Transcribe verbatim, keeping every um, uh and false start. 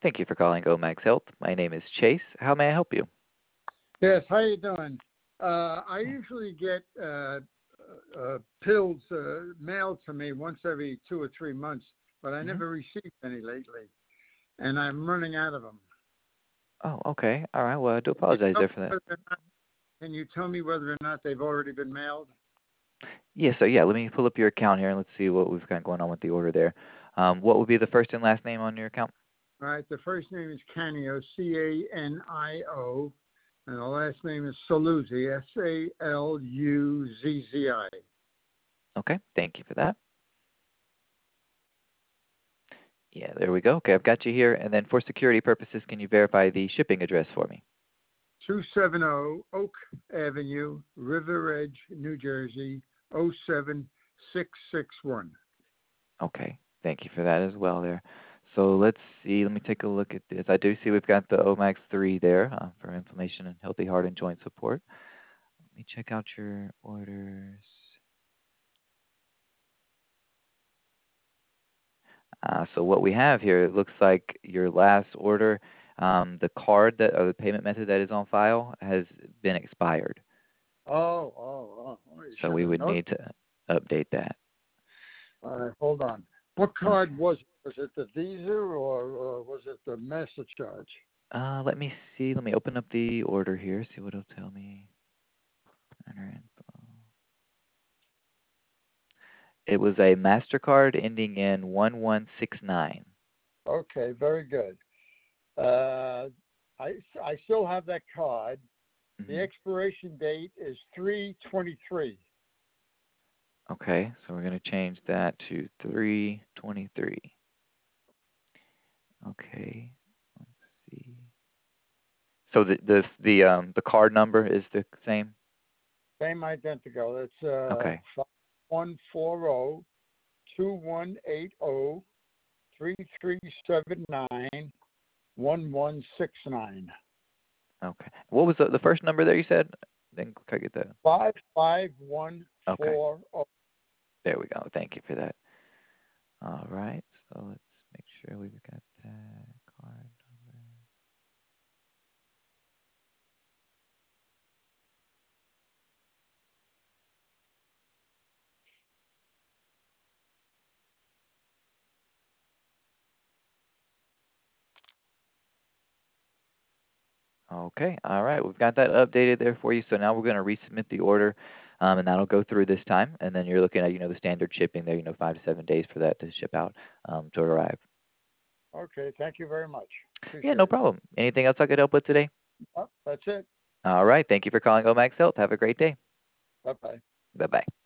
Thank you for calling Omax Health. My name is Chase. How may I help you? Yes, how you doing? Uh, I usually get uh, uh, pills uh, mailed to me once every two or three months, but I hmm never received any lately, and I'm running out of them. Oh, okay. All right. Well, I do Can you apologize tell there me for that. whether or not, can you tell me whether or not they've already been mailed? Yeah, so yeah, let me pull up your account here and let's see what we've got going on with the order there. Um, what would be the first and last name on your account? All right, the first name is Canio, C A N I O, and the last name is Saluzzi, S A L U Z Z I. Okay, thank you for that. Yeah, there we go. Okay, I've got you here. And then for security purposes, can you verify the shipping address for me? two seventy Oak Avenue, River Edge, New Jersey, oh seven six six one. Okay, thank you for that as well there. So let's see. Let me take a look at this. I do see we've got the Omax three there uh, for inflammation and healthy heart and joint support. Let me check out your orders. Uh, so what we have here, it looks like your last order, um, the card that or the payment method that is on file has been expired. Oh, oh, oh, oh, you So should we have would noticed. need to update that. All right, hold on. What Okay. card was it? Was it the Visa or uh, was it the MasterCharge? Uh, let me see. Let me open up the order here. See what it'll tell me. Enter info. It was a Mastercard ending in one one six nine. Okay, very good. Uh, I, I still have that card. The Mm-hmm. expiration date is three twenty-three. Okay, so we're going to change that to three twenty-three. Okay, let's see. So the the the um the card number is the same. Same identical. It's uh, Okay. five one four zero two one eight zero three three seven nine one one six nine. Okay. What was the the first number there you said? Then can I get that? Five five one Okay. four oh. There we go. Thank you for that. All right. So let's make sure we've got that card number. Okay. All right. We've got that updated there for you. So now we're going to resubmit the order, um, and that'll go through this time. And then you're looking at, you know, the standard shipping there, you know, five to seven days for that to ship out, um, to arrive. Okay, thank you very much. Yeah, Appreciate no it. problem. Anything else I could help with today? Oh, that's it. All right. Thank you for calling Omax Health. Have a great day. Bye bye. Bye bye.